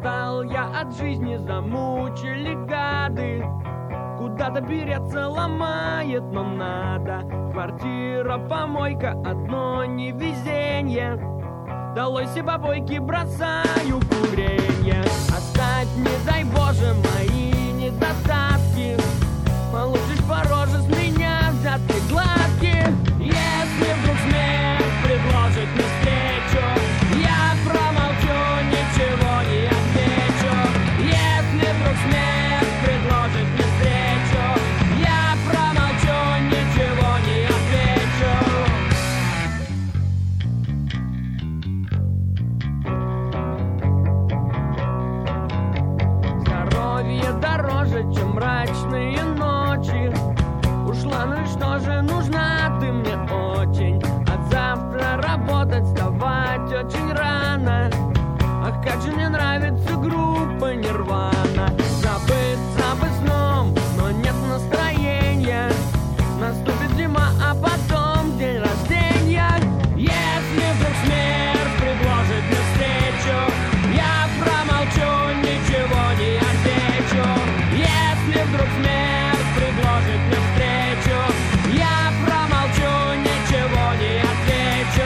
Устал я от жизни, замучили гады. Куда-то переться ломает, но надо. Квартира, помойка, одно невезенье. Долой все побойки, бросаю куренье. Оставь, не дай Боже, мои недостатки. Получишь по роже с меня взятки гладкие. Если вдруг смерть предложит мне встречу, я промолчу, ничего не отвечу. Если вдруг смерть предложит мне встречу, я промолчу, ничего не отвечу. Здоровье дороже, чем мрачные ночи. Ушла, ну и что же, нужна ты мне очень. От завтра работать, вставать очень рано. Ах, как же мне нравится группа Нирвана. Забыться бы сном, но нет настроения. Наступит зима, а потом день рождения. Если вдруг смерть предложит мне встречу, я промолчу, ничего не отвечу. Если вдруг смерть предложит мне встречу, я промолчу, ничего не отвечу.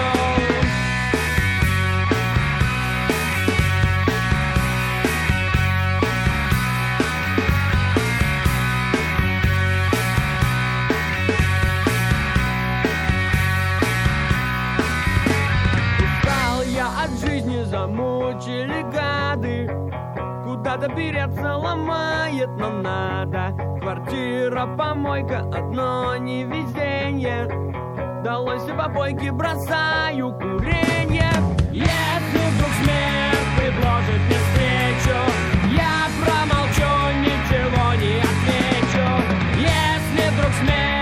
Устал я от жизни, замучили гады. Куда-то переться ломает, но надо. Квартира, помойка, одно невезенье. Долой все побойки, бросаю куренье. Если вдруг смерть предложит мне встречу, я промолчу, ничего не отвечу. Если вдруг смерть